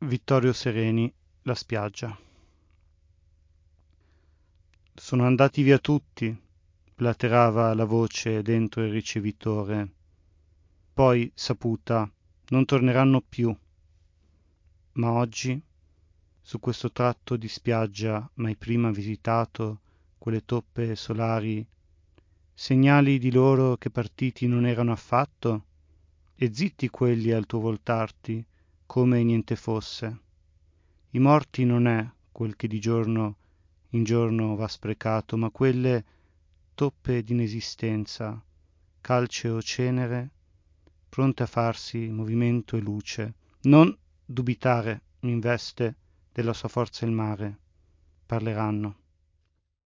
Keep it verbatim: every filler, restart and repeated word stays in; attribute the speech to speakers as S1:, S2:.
S1: Vittorio Sereni, La spiaggia. Sono andati via tutti, blaterava la voce dentro il ricevitore. Poi, saputa, non torneranno più. Ma oggi, su questo tratto di spiaggia mai prima visitato, quelle toppe solari, segnali di loro che partiti non erano affatto, e zitti quelli al tuo voltarti, come niente fosse. I morti non è quel che di giorno in giorno va sprecato, ma quelle toppe d'inesistenza, calce o cenere, pronte a farsi movimento e luce. Non dubitare, m'investe, della sua forza il mare. Parleranno.